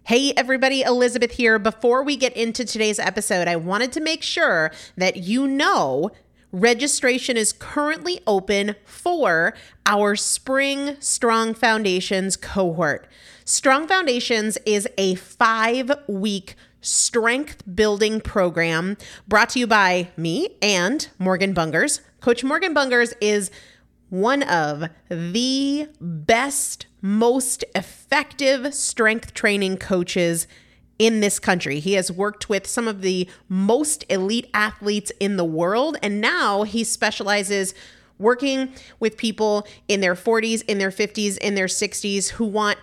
Hey everybody, Elizabeth here. Before we get into today's episode, I wanted to make sure that you know registration is currently open for our Spring Strong Foundations cohort. Strong Foundations is a 5-week strength building program brought to you by me and Morgan Bungers. Coach Morgan Bungers is one of the best, most effective strength training coaches in this country. He has worked with some of the most elite athletes in the world, and now he specializes working with people in their 40s, in their 50s, in their 60s who want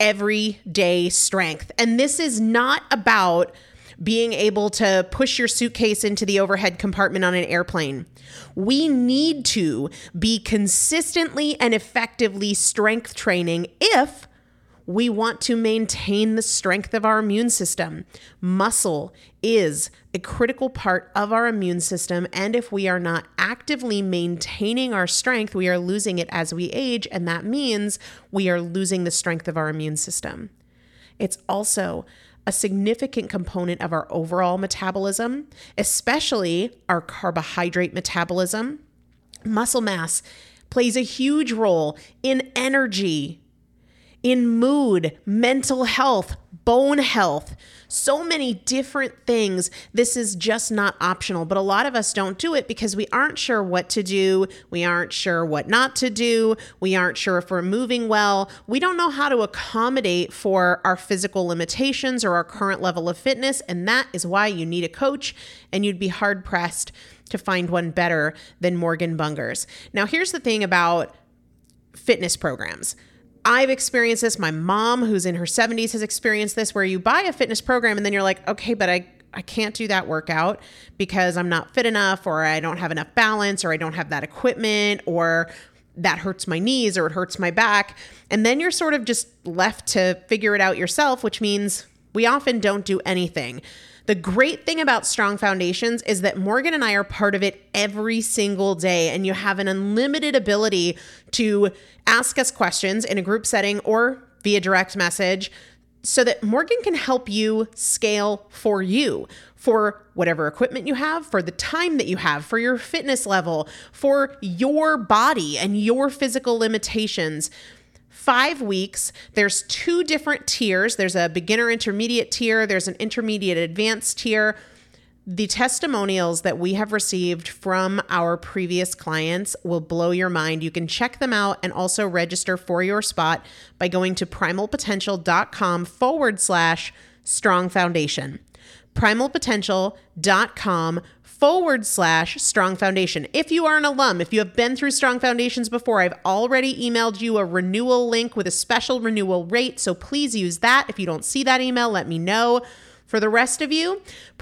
everyday strength. And this is not about being able to push your suitcase into the overhead compartment on an airplane. We need to be consistently and effectively strength training if we want to maintain the strength of our immune system. Muscle is a critical part of our immune system, and if we are not actively maintaining our strength, we are losing it as we age, and that means we are losing the strength of our immune system. It's also a significant component of our overall metabolism, especially our carbohydrate metabolism. Muscle mass plays a huge role in energy, in mood, mental health, bone health, so many different things. This is just not optional, but a lot of us don't do it because we aren't sure what to do. We aren't sure what not to do. We aren't sure if we're moving well. We don't know how to accommodate for our physical limitations or our current level of fitness. And that is why you need a coach, and you'd be hard pressed to find one better than Morgan Bungers. Now, here's the thing about fitness programs. I've experienced this. My mom, who's in her 70s, has experienced this, where you buy a fitness program and then you're like, okay, but I can't do that workout because I'm not fit enough, or I don't have enough balance, or I don't have that equipment, or that hurts my knees, or it hurts my back. And then you're sort of just left to figure it out yourself, which means we often don't do anything. The great thing about Strong Foundations is that Morgan and I are part of it every single day, and you have an unlimited ability to ask us questions in a group setting or via direct message so that Morgan can help you scale for you, for whatever equipment you have, for the time that you have, for your fitness level, for your body and your physical limitations. 5 weeks, there's 2 different tiers. There's a beginner intermediate tier. There's an intermediate advanced tier. The testimonials that we have received from our previous clients will blow your mind. You can check them out and also register for your spot by going to primalpotential.com/strong foundation. primalpotential.com/strong foundation. If you are an alum, if you have been through Strong Foundations before, I've already emailed you a renewal link with a special renewal rate. So please use that. If you don't see that email, let me know. For the rest of you,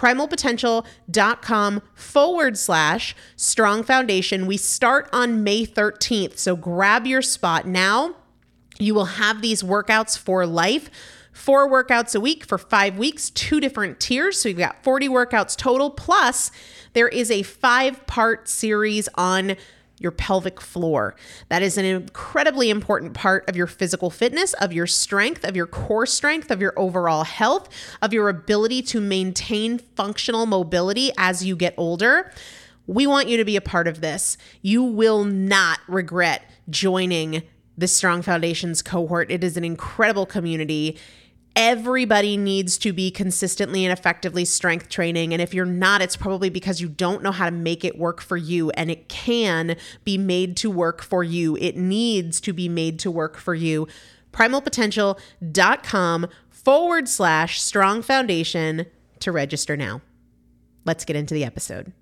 primalpotential.com/strong foundation. We start on May 13th. So grab your spot now. You will have these workouts for life. 4 workouts a week for 5 weeks, 2 different tiers. So you've got 40 workouts total. Plus, there is a 5-part series on your pelvic floor. That is an incredibly important part of your physical fitness, of your strength, of your core strength, of your overall health, of your ability to maintain functional mobility as you get older. We want you to be a part of this. You will not regret joining the Strong Foundations cohort. It is an incredible community. Everybody needs to be consistently and effectively strength training. And if you're not, it's probably because you don't know how to make it work for you. And it can be made to work for you. It needs to be made to work for you. primalpotential.com/strong foundation to register now. Let's get into the episode.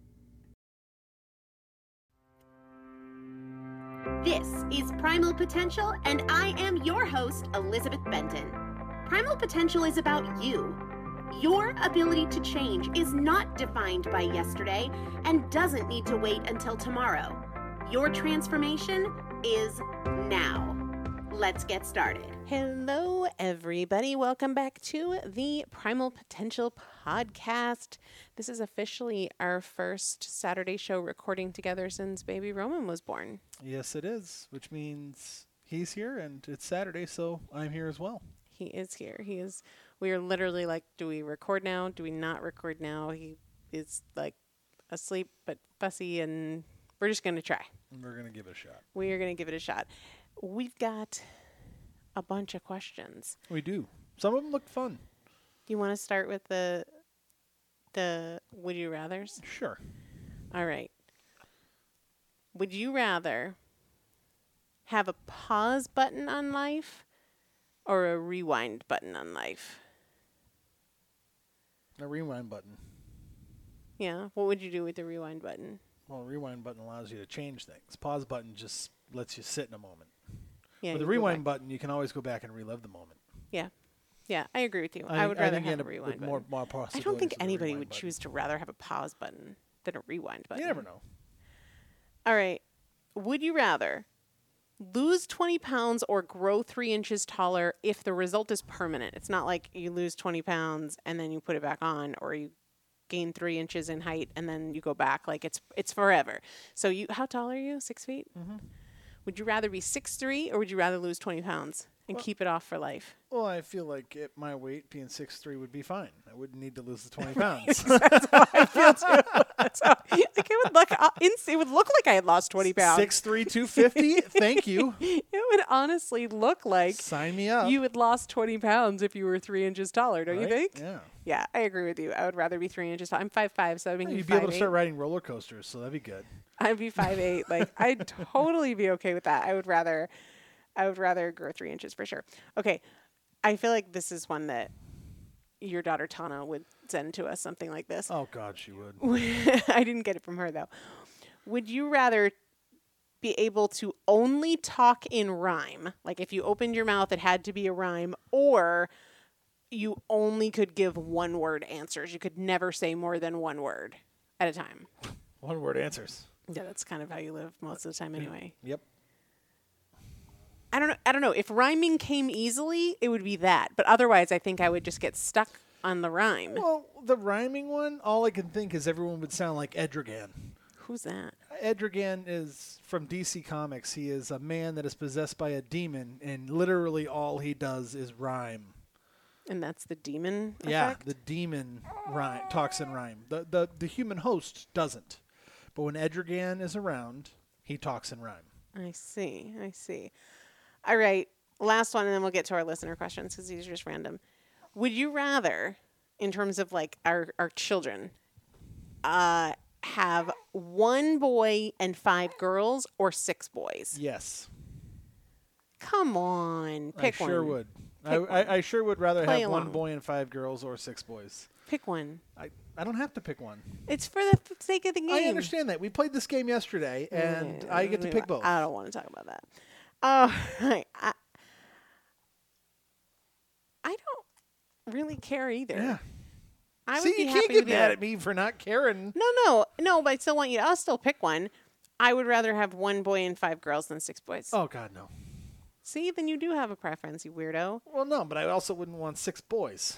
This is Primal Potential, and I am your host, Elizabeth Benton. Primal Potential is about you. Your ability to change is not defined by yesterday and doesn't need to wait until tomorrow. Your transformation is now. Let's get started. Hello, everybody. Welcome back to the Primal Potential podcast. This is officially our first Saturday show recording together since baby Roman was born. Yes, it is, which means he's here and it's Saturday, so I'm here as well. He is here. He is. We are literally like, do we record now? Do we not record now? He is like asleep but fussy, and we're just going to try. We're going to give it a shot. We are going to give it a shot. We've got a bunch of questions. We do. Some of them look fun. Do you want to start with the would you rathers? Sure. All right. Would you rather have a pause button on life or a rewind button on life? A rewind button. Yeah. What would you do with the rewind button? Well, rewind button allows you to change things. Pause button just lets you sit in a moment. Yeah. With the rewind button, you can always go back and relive the moment. Yeah. Yeah, I agree with you. I would rather have a with rewind more button. possibilities. I don't think with a anybody rewind would button. choose to rather have a pause button than a rewind button. You never know. All right. Would you rather lose 20 pounds or grow 3 inches taller if the result is permanent? It's not like you lose 20 pounds and then you put it back on, or you gain 3 inches in height and then you go back. Like it's forever. So how tall are you? 6 feet? Mm-hmm. Would you rather be 6'3" or would you rather lose 20 pounds and keep it off for life? Well, I feel like at my weight, being 6'3" would be fine. I wouldn't need to lose the 20 pounds. That's how I feel too. That's how, like it would look like I had lost 20 pounds. 6'3", 250? Thank you. It would honestly look like Sign me up. you had lost 20 pounds if you were 3 inches taller, don't you Right? think? Yeah. Yeah, I agree with you. I would rather be 3 inches tall. I'm 5'5", so I'd make me You'd be able to 5'8". start riding roller coasters, so that'd be good. I'd be 5'8". Like I'd totally be okay with that. I would rather grow 3 inches for sure. Okay, I feel like this is one that your daughter Tana would send to us, something like this. Oh, God, she would. I didn't get it from her though. Would you rather be able to only talk in rhyme, like if you opened your mouth it had to be a rhyme, or you only could give one-word answers? You could never say more than one word at a time. One-word answers. Yeah, that's kind of how you live most of the time anyway. Yep. I don't know. If rhyming came easily, it would be that. But otherwise, I think I would just get stuck on the rhyme. Well, the rhyming one, all I can think is everyone would sound like Edragan. Who's that? Edragan is from DC Comics. He is a man that is possessed by a demon, and literally all he does is rhyme. And that's the demon Yeah, effect? the demon talks in rhyme. The human host doesn't. But when Edragan is around, he talks in rhyme. I see. All right. Last one, and then we'll get to our listener questions because these are just random. Would you rather, in terms of like our children, have 1 boy and 5 girls or 6 boys? Yes. Come on. Pick I one. sure would. Pick I sure would rather Play have along. 1 boy and 5 girls or 6 boys. Pick one. I don't have to pick one. It's for the sake of the game. I understand that. We played this game yesterday, and I get to pick both. I don't want to talk about that. Oh, right. I don't really care either. Yeah. I would See, be you happy can't get with mad either. at me for not caring. No, but I still want you. I'll still pick one. I would rather have 1 boy and 5 girls than 6 boys. Oh, God, no. See, then you do have a preference, you weirdo. Well, no, but I also wouldn't want 6 boys.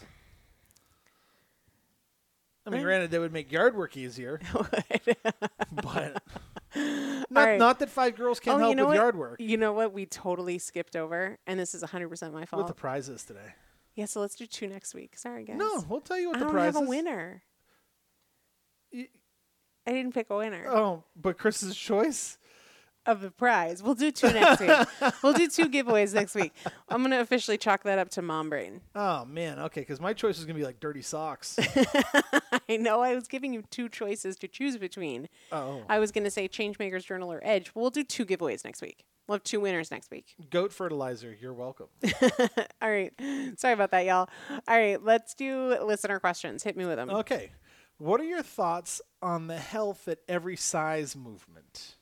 I mean, Well- granted, that would make yard work easier, but right. not that 5 girls can't help you know with what? yard work. You know what? We totally skipped over, and this is 100% my What fault. the prize is today? Yeah, so let's do 2 next week. Sorry, guys. No, we'll tell you what I the don't prize have a is. winner. Y- I didn't pick a winner Oh, but Chris's choice? of the prize. We'll do 2 next week. We'll do 2 giveaways next week. I'm going to officially chalk that up to Mom Brain. Oh, man. Okay, because my choice is going to be like dirty socks. I know I was giving you 2 choices to choose between. Oh. I was going to say Changemakers Journal or Edge. We'll do 2 giveaways next week. We'll have 2 winners next week. Goat fertilizer. You're welcome. All right. Sorry about that, y'all. All right. Let's do listener questions. Hit me with them. Okay. What are your thoughts on the health at every size movement?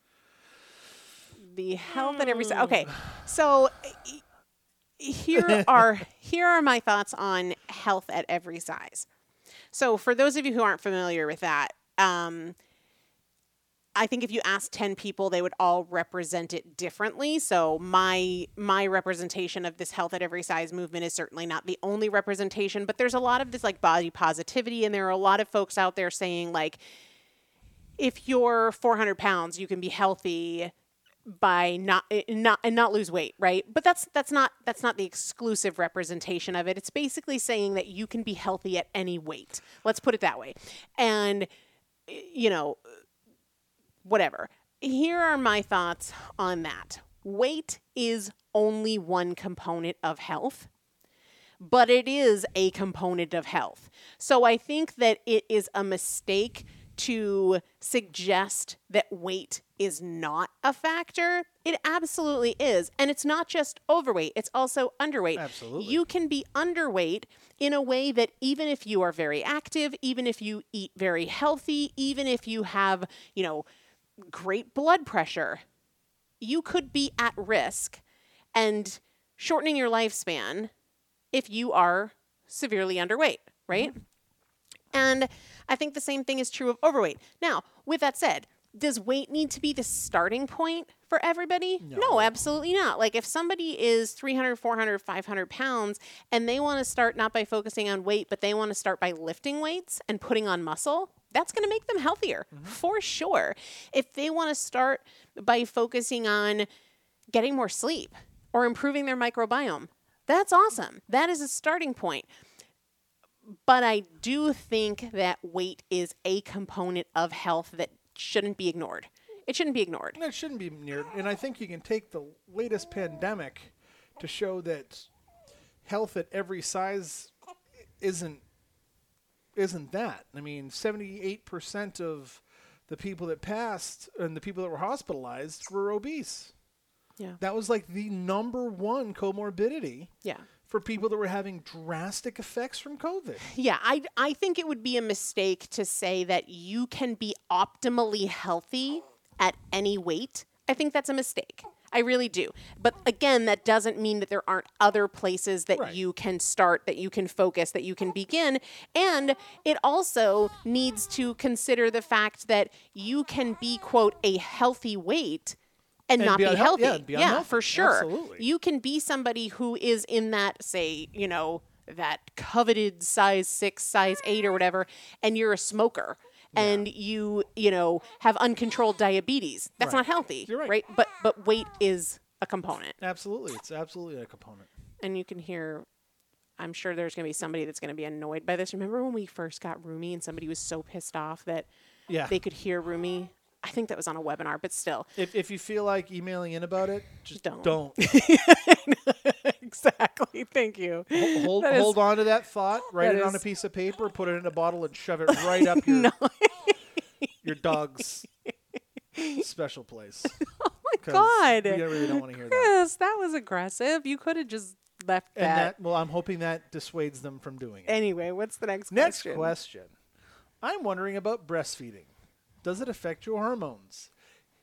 The health at every size. Okay. So here are my thoughts on health at every size. So for those of you who aren't familiar with that, I think if you ask 10 people, they would all represent it differently. So my representation of this health at every size movement is certainly not the only representation, but there's a lot of this like body positivity, and there are a lot of folks out there saying like, if you're 400 pounds, you can be healthy by not lose weight, right? But that's not the exclusive representation of it. It's basically saying that you can be healthy at any weight. Let's put it that way. And you know, whatever. Here are my thoughts on that. Weight is only one component of health, but it is a component of health. So I think that it is a mistake to suggest that weight is not a factor. It absolutely is. And it's not just overweight, it's also underweight. Absolutely. You can be underweight in a way that even if you are very active, even if you eat very healthy, even if you have, great blood pressure, you could be at risk and shortening your lifespan if you are severely underweight, right? Mm-hmm. And I think the same thing is true of overweight. Now, with that said, does weight need to be the starting point for everybody? No, absolutely not. Like if somebody is 300, 400, 500 pounds and they want to start not by focusing on weight, but they want to start by lifting weights and putting on muscle, that's going to make them healthier for sure. If they want to start by focusing on getting more sleep or improving their microbiome, that's awesome. That is a starting point. But I do think that weight is a component of health that shouldn't be ignored. It shouldn't be ignored. It shouldn't be ignored. And I think you can take the latest pandemic to show that health at every size isn't that. I mean, 78% of the people that passed and the people that were hospitalized were obese. Yeah. That was like the number one comorbidity. Yeah. For people that were having drastic effects from COVID. Yeah, I think it would be a mistake to say that you can be optimally healthy at any weight. I think that's a mistake. I really do. But again, that doesn't mean that there aren't other places that you can start, that you can focus, that you can begin. And it also needs to consider the fact that you can be, quote, a healthy weight and not be healthy. Yeah, for sure. Absolutely. You can be somebody who is in that, say, that coveted size 6, size 8 or whatever, and you're a smoker and you have uncontrolled diabetes. That's not healthy. You're right. But weight is a component. Absolutely. It's absolutely a component. And you can hear, I'm sure there's going to be somebody that's going to be annoyed by this. Remember when we first got Rumi and somebody was so pissed off that they could hear Rumi? I think that was on a webinar, but still. If you feel like emailing in about it, just don't. Exactly. Thank you. Hold on to that thought. Write it on a piece of paper, put it in a bottle, and shove it right up your dog's special place. Oh my God. We really don't want to hear Chris, that was aggressive. You could have just left that. Well, I'm hoping that dissuades them from doing it. Anyway, what's the next question? Next question. I'm wondering about breastfeeding. Does it affect your hormones?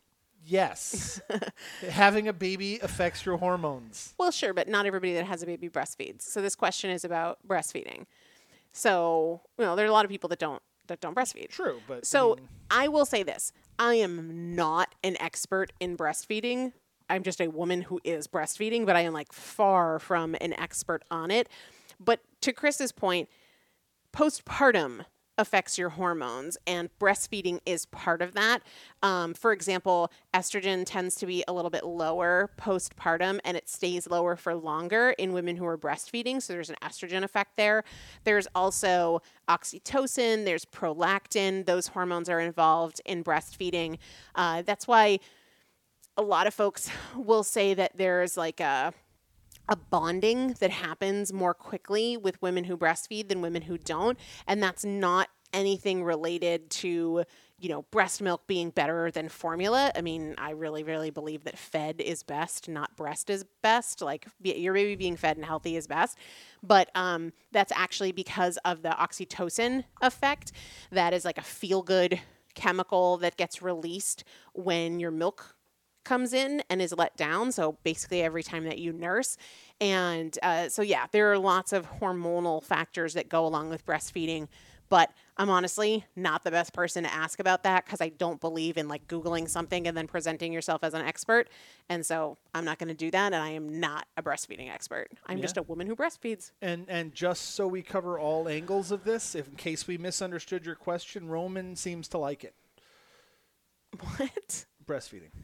Yes. Having a baby affects your hormones. Well, sure, but not everybody that has a baby breastfeeds. So this question is about breastfeeding. So, there are a lot of people that don't breastfeed. True, but so I will say this. I am not an expert in breastfeeding. I'm just a woman who is breastfeeding, but I am far from an expert on it. But to Chris's point, postpartum affects your hormones, and breastfeeding is part of that. For example, estrogen tends to be a little bit lower postpartum, and it stays lower for longer in women who are breastfeeding. So there's an estrogen effect there. There's also oxytocin, there's prolactin. Those hormones are involved in breastfeeding. That's why a lot of folks will say that there's a bonding that happens more quickly with women who breastfeed than women who don't. And that's not anything related to, breast milk being better than formula. I mean, I really, really believe that fed is best, not breast is best. Your baby being fed and healthy is best. But that's actually because of the oxytocin effect. That is a feel-good chemical that gets released when your milk comes in and is let down. So basically every time that you nurse. And there are lots of hormonal factors that go along with breastfeeding, but I'm honestly not the best person to ask about that because I don't believe in Googling something and then presenting yourself as an expert. And so I'm not going to do that. And I am not a breastfeeding expert. I'm just a woman who breastfeeds. And just so we cover all angles of this, in case we misunderstood your question, Roman seems to like it. What? Breastfeeding.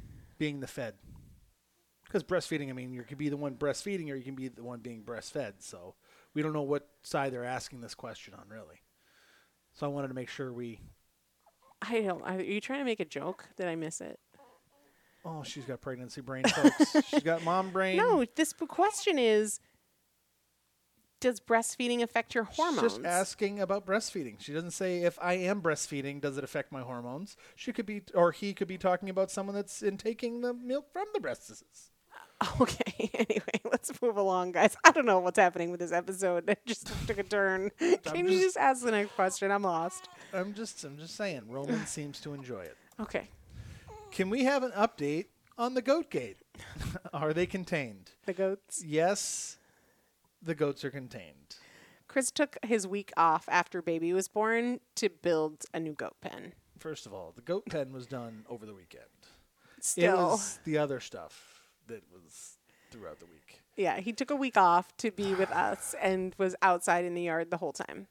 being the fed. Because breastfeeding, I mean, you could be the one breastfeeding or you can be the one being breastfed. So we don't know what side they're asking this question on, really. So I wanted to make sure we... Are you trying to make a joke? Did I miss it? Oh, she's got pregnancy brain, folks. She's got mom brain. No, this question is, does breastfeeding affect your hormones? She's just asking about breastfeeding. She doesn't say, if I am breastfeeding, does it affect my hormones? She could be, or he could be talking about someone that's intaking the milk from the breasts. Okay, anyway, let's move along, guys. I don't know what's happening with this episode. It just took a turn. Can you just ask the next question? I'm lost. I'm just saying, Roman seems to enjoy it. Okay. Can we have an update on the goat gate? Are they contained? The goats. Yes, the goats are contained. Chris took his week off after baby was born to build a new goat pen. First of all, the goat pen was done over the weekend. It Still. was the other stuff that was throughout the week. Yeah, he took a week off to be with us and was outside in the yard the whole time.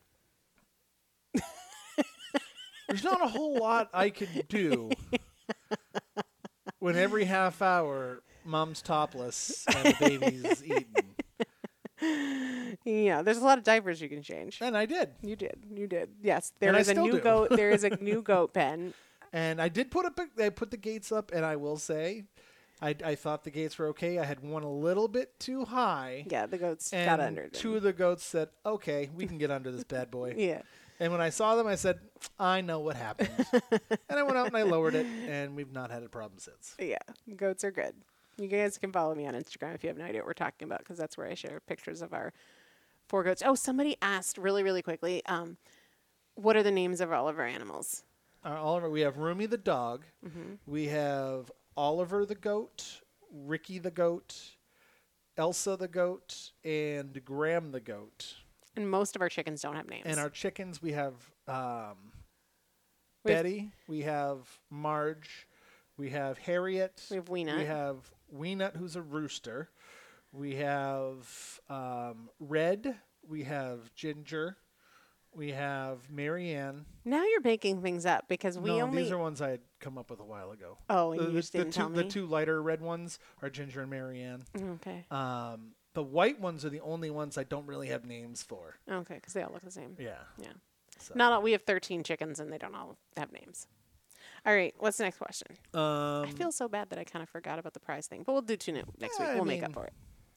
There's not a whole lot I could do when every half hour mom's topless and the baby's eating. Yeah, there's a lot of diapers you can change. And I did. You did. Yes, And there I is a still new do. goat. There is a new goat pen. And I did I put the gates up, and I will say, I thought the gates were okay. I had one a little bit too high. Yeah, the goats And got under them. two of the goats said, okay, we can get under this bad boy. Yeah. And when I saw them, I said, I know what happened. And I went out and I lowered it, and we've not had a problem since. Yeah, goats are good. You guys can follow me on Instagram if you have no idea what we're talking about, because that's where I share pictures of our 4 goats. Oh, somebody asked really, really quickly, what are the names of all of our animals? Oliver, we have Rumi the dog. Mm-hmm. We have Oliver the goat, Ricky the goat, Elsa the goat, and Graham the goat. And most of our chickens don't have names. And our chickens, we have We have- Betty, we have Marge, we have Harriet. We have Weenut. We have Weenut, who's a rooster. We have Red. We have Ginger. We have Marianne. Now you're making things up because we no, only. these are ones I had come up with a while ago. Oh, and you just didn't tell me? The two lighter red ones are Ginger and Marianne. Okay. The white ones are the only ones I don't really have names for. Okay, because they all look the same. Yeah. Yeah. So. Not all. We have 13 chickens and they don't all have names. All right. What's the next question? I feel so bad that I kind of forgot about the prize thing, but we'll do two next week. We'll make up for it.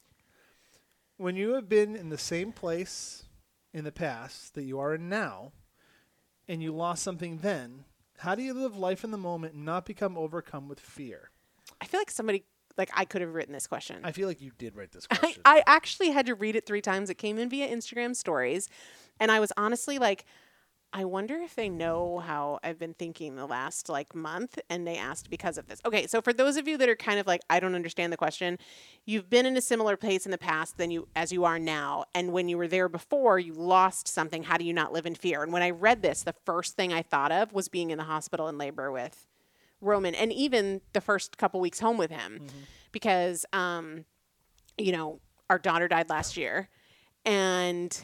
When you have been in the same place in the past that you are in now, and you lost something then, how do you live life in the moment and not become overcome with fear? I feel like I could have written this question. I feel like you did write this question. I actually had to read it 3 times. It came in via Instagram stories. And I was honestly like, I wonder if they know how I've been thinking the last month. And they asked because of this. Okay, so for those of you that are kind of like, I don't understand the question, you've been in a similar place in the past as you are now. And when you were there before, you lost something. How do you not live in fear? And when I read this, the first thing I thought of was being in the hospital in labor with Roman, and even the first couple weeks home with him, because, our daughter died last year, and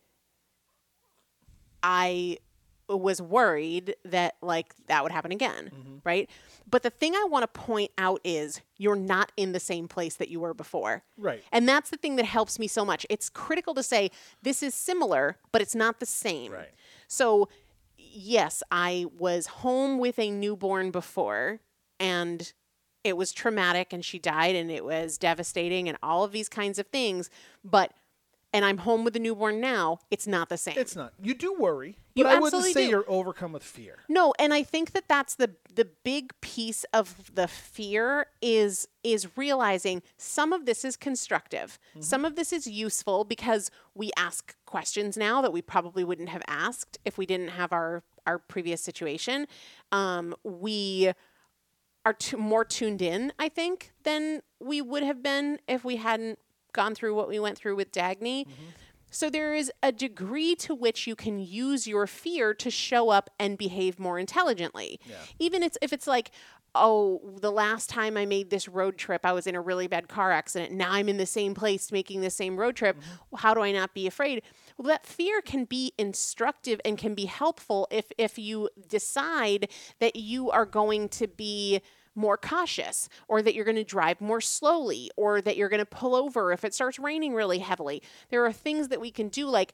I was worried that that would happen again, right? But the thing I want to point out is you're not in the same place that you were before. Right. And that's the thing that helps me so much. It's critical to say this is similar, but it's not the same. Right. So yes, I was home with a newborn before, and it was traumatic, and she died, and it was devastating, and all of these kinds of things. And I'm home with a newborn now. It's not the same. It's not. You do worry, You but I wouldn't absolutely say do. you're overcome with fear. No, and I think that that's the big piece of the fear is realizing some of this is constructive. Some of this is useful because we ask questions now that we probably wouldn't have asked if we didn't have our previous situation. We are more tuned in, I think, than we would have been if we hadn't gone through what we went through with Dagny. So there is a degree to which you can use your fear to show up and behave more intelligently. Yeah. Even if it's like, oh, the last time I made this road trip, I was in a really bad car accident. Now I'm in the same place making the same road trip. How do I not be afraid? Well, that fear can be instructive and can be helpful if you decide that you are going to be more cautious, or that you're going to drive more slowly, or that you're going to pull over if it starts raining really heavily. There are things that we can do, like,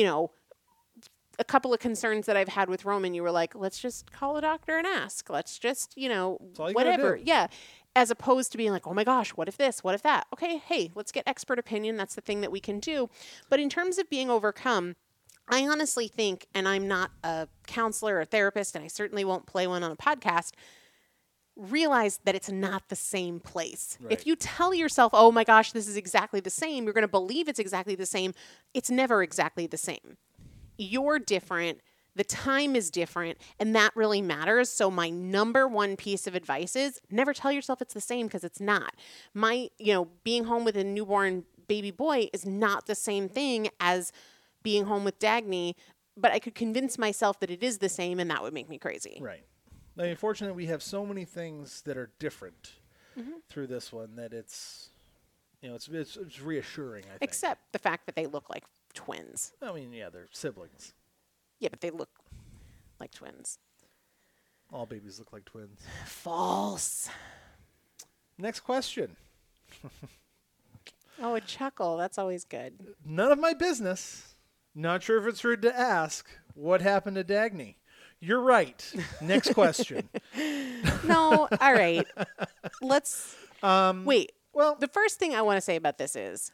a couple of concerns that I've had with Roman, you were like, let's just call a doctor and ask. Let's just, all you gotta whatever. do. Yeah. As opposed to being like, oh my gosh, what if this? What if that? Okay, hey, let's get expert opinion. That's the thing that we can do. But in terms of being overcome, I honestly think, and I'm not a counselor or therapist, and I certainly won't play one on a podcast, realize that it's not the same place. Right. If you tell yourself, oh my gosh, this is exactly the same, you're going to believe it's exactly the same. It's never exactly the same. You're different. The time is different, and that really matters. So my number one piece of advice is never tell yourself it's the same, because it's not. Being home with a newborn baby boy is not the same thing as being home with Dagny, but I could convince myself that it is the same, and that would make me crazy. Right. I mean, fortunately, we have so many things that are different through this one that it's reassuring, I think. Except the fact that they look like twins. I mean, yeah, they're siblings. Yeah, but they look like twins. All babies look like twins. False. Next question. Oh, a chuckle. That's always good. None of my business. Not sure if it's rude to ask. What happened to Dagny? You're right. Next question. No, all right. Let's wait. Well, The first thing I want to say about this is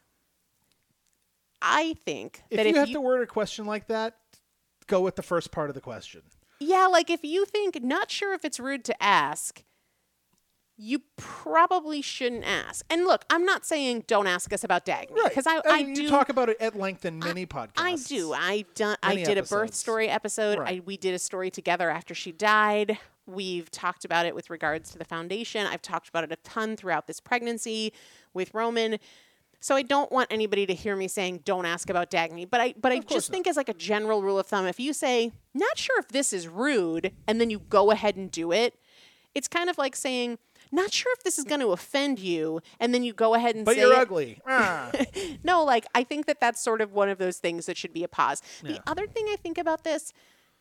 I think if that you if have you to word a question like that, go with the first part of the question. Yeah, like if you think not sure if it's rude to ask, you probably shouldn't ask. And look, I'm not saying don't ask us about Dagny, Right. because I mean, do you talk about it at length in many podcasts. I do. I Many did a birth episodes. story episode. Right. We did a story together after she died. We've talked about it with regards to the foundation. I've talked about it a ton throughout this pregnancy with Roman. So I don't want anybody to hear me saying don't ask about Dagny. But I course just not. think as like a general rule of thumb, if you say, not sure if this is rude, and then you go ahead and do it, it's kind of like saying, not sure if this is going to offend you, and then you go ahead and But say you're it. ugly. Ah. No, like I think that that's sort of one of those things that should be a pause. Yeah. The other thing I think about this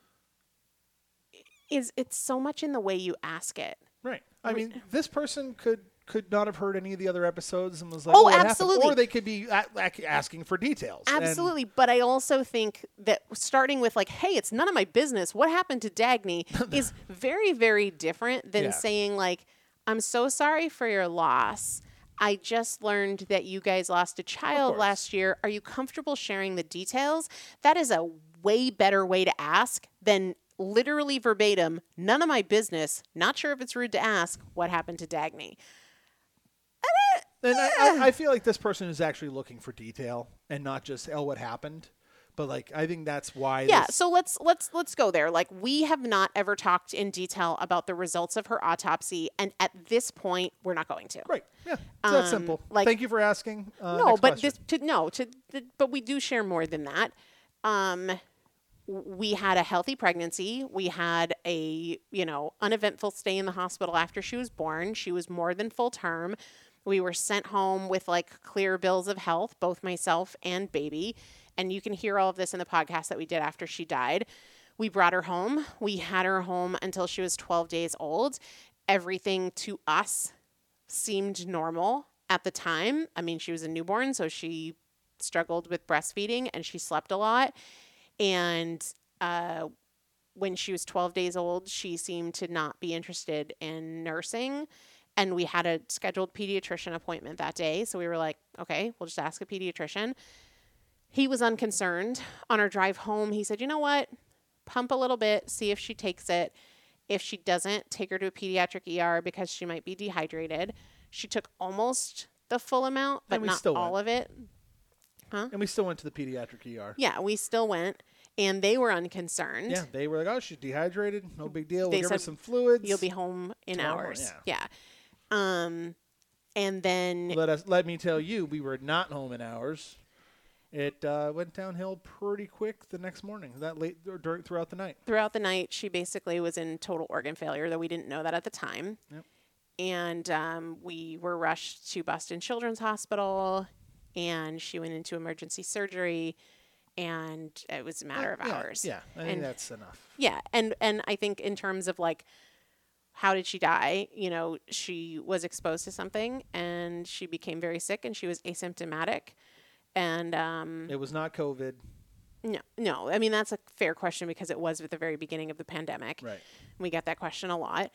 is it's so much in the way you ask it. Right. I mean, this person could not have heard any of the other episodes and was like, Oh, what happened?" absolutely. Or they could be asking for details. And- Absolutely. But I also think that starting with like, hey, it's none of my business. What happened to Dagny is very, very different than Yeah. saying like, I'm so sorry for your loss. I just learned that you guys lost a child course. last year. Are you comfortable sharing the details? That is a way better way to ask than literally verbatim, none of my business. Not sure if it's rude to ask what happened to Dagny. And I feel like this person is actually looking for detail and not just, what happened. But like, I think that's why. Yeah, this- so let's go there. Like, we have not ever talked in detail about the results of her autopsy, and at this point, we're not going to. Right. Yeah. It's that simple. like- Thank you for asking. No, next but question. but we do share more than that. We had a healthy pregnancy. We had a uneventful stay in the hospital after she was born. She was more than full term. We were sent home with like clear bills of health, both myself and baby. And you can hear all of this in the podcast that we did after she died. We brought her home. We had her home until she was 12 days old. Everything to us seemed normal at the time. I mean, she was a newborn, so she struggled with breastfeeding and she slept a lot. And when she was 12 days old, she seemed to not be interested in nursing. And we had a scheduled pediatrician appointment that day. So we were like, okay, we'll just ask a pediatrician. He was unconcerned. On our drive home, he said, you know what? Pump a little bit, see if she takes it. If she doesn't, take her to a pediatric ER because she might be dehydrated. She took almost the full amount, but And we not still all of it. And we still went to the pediatric ER. Yeah, we still went, and they were unconcerned. Yeah, they were like, "Oh, she's dehydrated. No big deal. They We'll give her said, some fluids. You'll be home in Tomorrow, hours. Yeah. And then Let me tell you, we were not home in hours. It went downhill pretty quick the next morning. That late or throughout the night. throughout the night, she basically was in total organ failure, though we didn't know that at the time. Yep. And we were rushed to Boston Children's Hospital, and she went into emergency surgery, and it was a matter of hours. Yeah, I think And- that's enough. Yeah, and I think in terms of like how did she die? You know, she was exposed to something and she became very sick and she was asymptomatic. And It was not COVID. no. I mean, that's a fair question because it was at the very beginning of the pandemic. Right. We get that question a lot.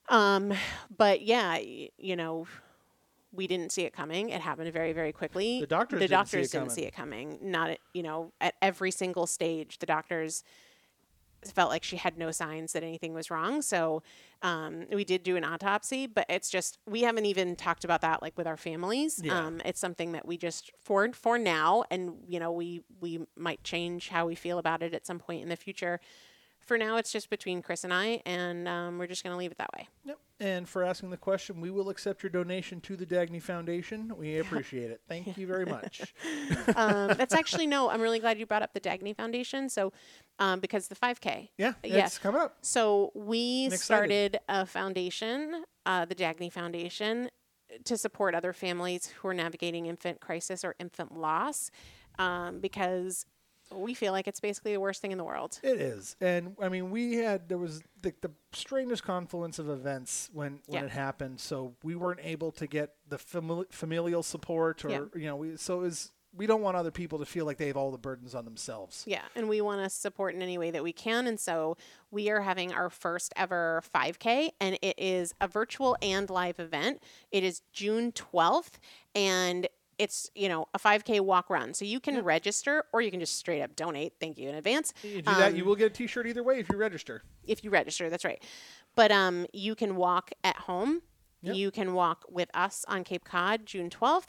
But yeah, you know, we didn't see it coming. It happened very, very quickly. The doctors didn't see it coming. Not at, you know, at every single stage, the doctors felt like she had no signs that anything was wrong. So we did do an autopsy, but it's just, we haven't even talked about that like with our families. Yeah. It's something that we just, for now, and you know, we might change how we feel about it at some point in the future. For now, it's just between Chris and I, and we're just going to leave it that way. Yep. And for asking the question, we will accept your donation to the Dagny Foundation. We appreciate it. Thank you very much. That's actually, no, I'm really glad you brought up the Dagny Foundation. So, because the 5K. Yeah, it's coming up. So we started a foundation, the Dagny Foundation, to support other families who are navigating infant crisis or infant loss, because we feel like it's basically the worst thing in the world. It is. And I mean, there was the strangest confluence of events when it happened. So we weren't able to get the familial support or, we don't want other people to feel like they have all the burdens on themselves. Yeah. And we want to support in any way that we can. And so we are having our first ever 5K, and it is a virtual and live event. It is June 12th, and it's, a 5K walk run. So you can register, or you can just straight up donate. Thank you in advance. You do that, you will get a t-shirt either way if you register. If you register, that's right. But you can walk at home. Yep. You can walk with us on Cape Cod, June 12th.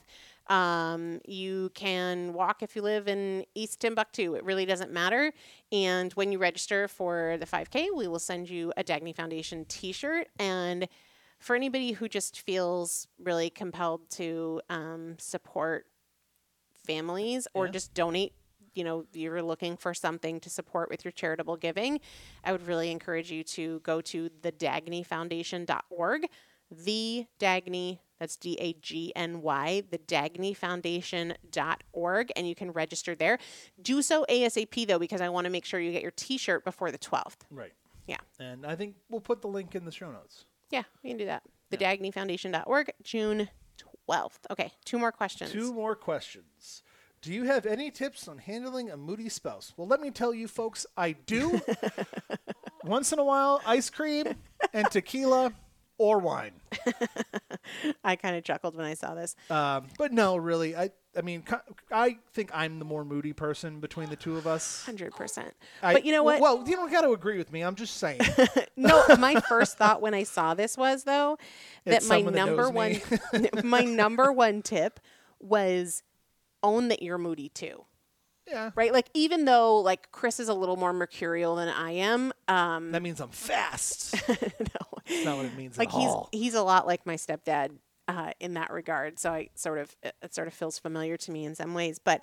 You can walk if you live in East Timbuktu. It really doesn't matter. And when you register for the 5K, we will send you a Dagny Foundation t-shirt. And for anybody who just feels really compelled to support families or just donate, you're looking for something to support with your charitable giving, I would really encourage you to go to thedagnyfoundation.org. The Dagny, that's Dagny, thedagnyfoundation.org, and you can register there. Do so ASAP, though, because I want to make sure you get your t-shirt before the 12th. Right. Yeah. And I think we'll put the link in the show notes. Yeah, we can do that. Thedagnyfoundation.org, June 12th. Okay, 2 more questions. 2 more questions. Do you have any tips on handling a moody spouse? Well, let me tell you, folks, I do. Once in a while, ice cream and tequila or wine. I kind of chuckled when I saw this. But no, really, I mean, I think I'm the more moody person between the two of us. 100%. But you know what? Well, you don't got to agree with me. I'm just saying. No, my first thought when I saw this was, though, that my number one tip was own that you're moody too. Yeah. Right? Like, even though, like, Chris is a little more mercurial than I am. That means I'm fast. No. That's not what it means like at all. He's a lot like my stepdad in that regard. So it sort of feels familiar to me in some ways. But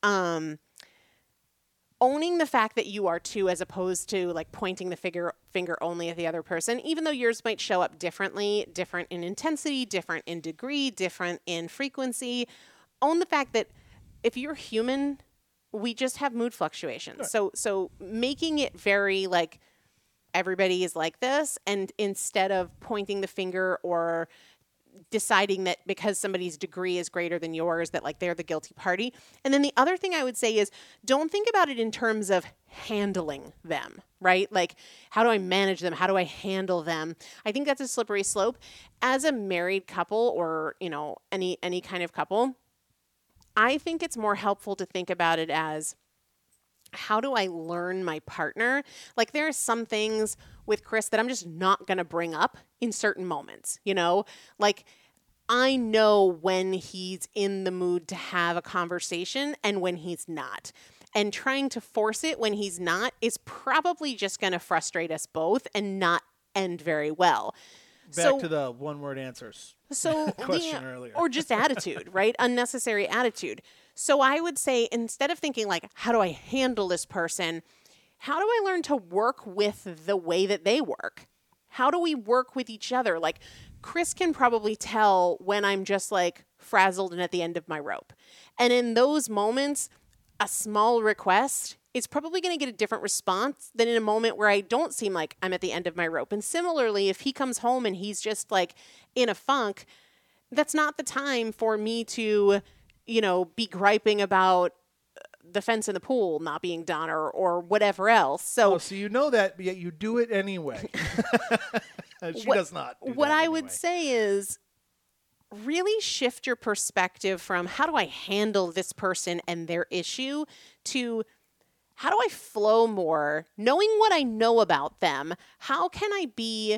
owning the fact that you are too, as opposed to, like, pointing the finger only at the other person, even though yours might show up differently, different in intensity, different in degree, different in frequency. Own the fact that if you're human, we just have mood fluctuations. Right. So making it very like everybody is like this, and instead of pointing the finger or deciding that because somebody's degree is greater than yours, that like they're the guilty party. And then the other thing I would say is don't think about it in terms of handling them, right? Like, how do I manage them? How do I handle them? I think that's a slippery slope. As a married couple or, any kind of couple, I think it's more helpful to think about it as, how do I learn my partner? Like, there are some things with Chris that I'm just not going to bring up in certain moments, Like, I know when he's in the mood to have a conversation and when he's not. And trying to force it when he's not is probably just going to frustrate us both and not end very well. Back to the one-word answers. So question earlier. Or just attitude, right? Unnecessary attitude. So I would say, instead of thinking like, how do I handle this person? How do I learn to work with the way that they work? How do we work with each other? Like, Chris can probably tell when I'm just like frazzled and at the end of my rope. And in those moments, a small request is probably going to get a different response than in a moment where I don't seem like I'm at the end of my rope. And similarly, if he comes home and he's just like in a funk, that's not the time for me to, be griping about the fence in the pool not being done or whatever else. So, so you know that, but yet you do it anyway. She does not. What I would say is really shift your perspective from how do I handle this person and their issue to how do I flow more, knowing what I know about them? How can I be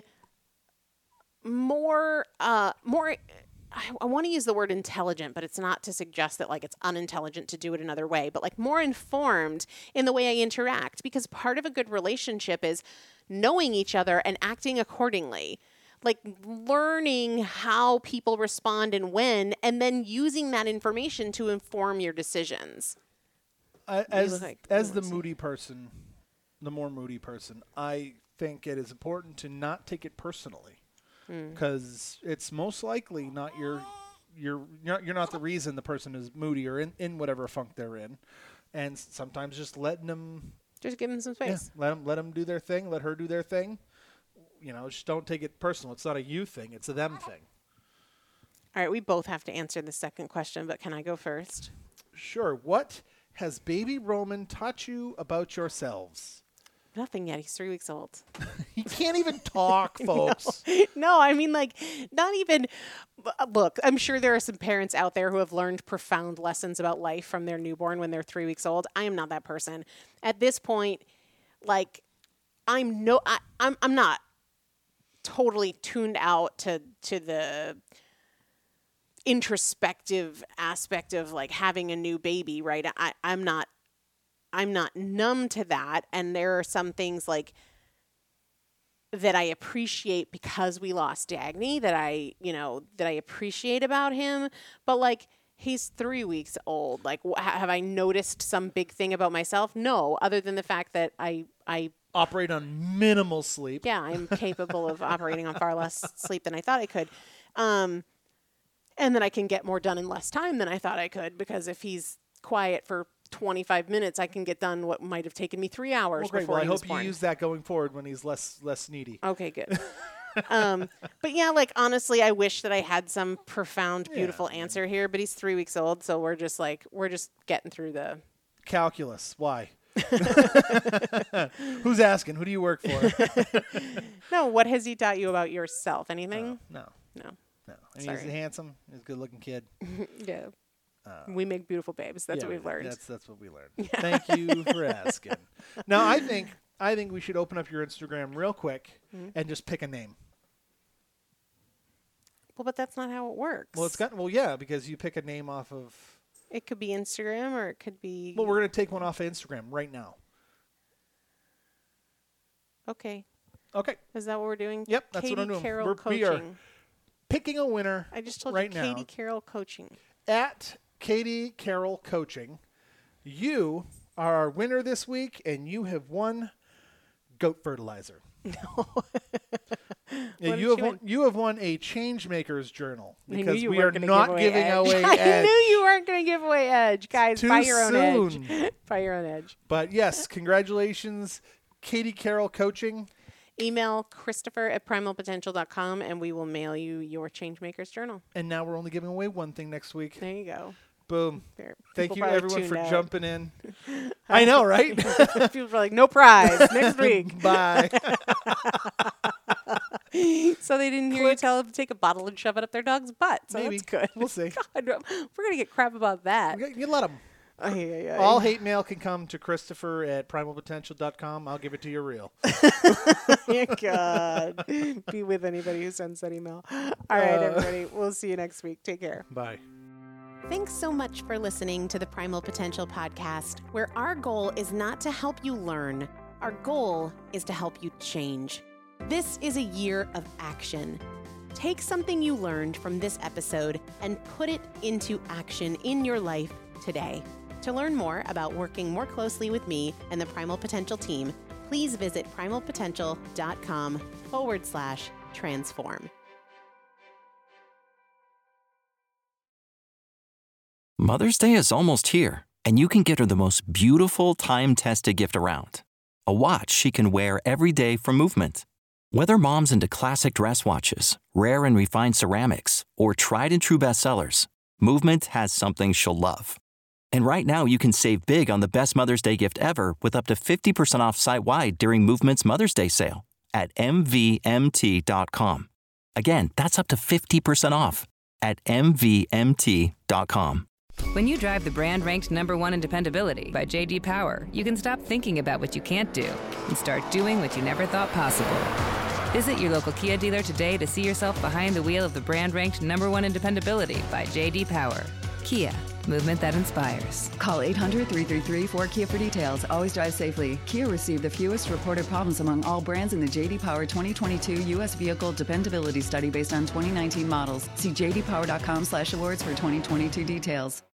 more, I want to use the word intelligent, but it's not to suggest that like it's unintelligent to do it another way, but like more informed in the way I interact, because part of a good relationship is knowing each other and acting accordingly. Like learning how people respond and when, and then using that information to inform your decisions. As the moody person, the more moody person, I think it is important to not take it personally, because it's most likely not you're not the reason the person is moody or in whatever funk they're in, and sometimes just letting them, just give them some space. Yeah, let them do their thing, let her do their thing. Just don't take it personal. It's not a you thing; it's a them thing. All right, we both have to answer the second question, but can I go first? Sure. What has baby Roman taught you about yourselves? Nothing yet. He's 3 weeks old. He can't even talk, folks. No, I mean, like, not even. Look, I'm sure there are some parents out there who have learned profound lessons about life from their newborn when they're 3 weeks old. I am not that person. At this point, like, I'm not totally tuned out to the introspective aspect of like having a new baby, right? I'm not numb to that. And there are some things like that I appreciate because we lost Dagny that I appreciate about him. But like, he's 3 weeks old. Like, have I noticed some big thing about myself? No, other than the fact that I operate on minimal sleep. Yeah, I'm capable of operating on far less sleep than I thought I could. And then I can get more done in less time than I thought I could, because if he's quiet for 25 minutes, I can get done what might have taken me 3 hours before he was born. I hope you use that going forward when he's less needy. Okay, good. But yeah, like, honestly, I wish that I had some profound, beautiful answer here, but he's 3 weeks old, so we're just getting through the calculus. Why? Who's asking? Who do you work for? No, what has he taught you about yourself? Anything? No. I mean, Sorry. he's handsome. He's a good-looking kid. Yeah. We make beautiful babes. That's what we've learned. That's what we learned. Yeah. Thank you for asking. Now, I think we should open up your Instagram real quick and just pick a name. Well, but that's not how it works. Well, because you pick a name off of. It could be Instagram, or it could be. Well, we're going to take one off of Instagram right now. Okay. Is that what we're doing? Yep, that's what I'm doing. Carroll Coaching. We are picking a winner. I just told you Katie Carroll Coaching. At Katie Carroll Coaching, you are our winner this week, and you have won goat fertilizer. No. You have won a Changemakers journal, because we are not giving away Edge. I knew you weren't going to give away Edge. Guys, Too buy your own soon. Edge. Buy your own Edge. But yes, congratulations, Katie Carroll Coaching. Email Christopher@primalpotential.com, and we will mail you your Changemakers journal. And now we're only giving away one thing next week. There you go. Boom. There. Thank you, everyone, for jumping in. I I know, right? People are like, no prize next week. Bye. So they didn't hear you tell them to take a bottle and shove it up their dog's butt. So Maybe. that's good. We'll see. God, we're going to get crap about that. You let them. All hate mail can come to Christopher@primalpotential.com. I'll give it to you real. God. Be with anybody who sends that email. All right, everybody. We'll see you next week. Take care. Bye. Thanks so much for listening to the Primal Potential podcast, where our goal is not to help you learn. Our goal is to help you change. This is a year of action. Take something you learned from this episode and put it into action in your life today. To learn more about working more closely with me and the Primal Potential team, please visit primalpotential.com/transform. Mother's Day is almost here, And you can get her the most beautiful time-tested gift around, a watch she can wear every day from Movement. Whether mom's into classic dress watches, rare and refined ceramics, or tried and true bestsellers, Movement has something she'll love. And right now you can save big on the best Mother's Day gift ever with up to 50% off site-wide during Movement's Mother's Day sale at MVMT.com. Again, that's up to 50% off at MVMT.com. When you drive the brand ranked #1 in dependability by J.D. Power, you can stop thinking about what you can't do and start doing what you never thought possible. Visit your local Kia dealer today to see yourself behind the wheel of the brand ranked #1 in dependability by J.D. Power. Kia, movement that inspires. Call 800-333-4KIA for details. Always drive safely. Kia received the fewest reported problems among all brands in the J.D. Power 2022 U.S. Vehicle Dependability Study based on 2019 models. See jdpower.com/awards for 2022 details.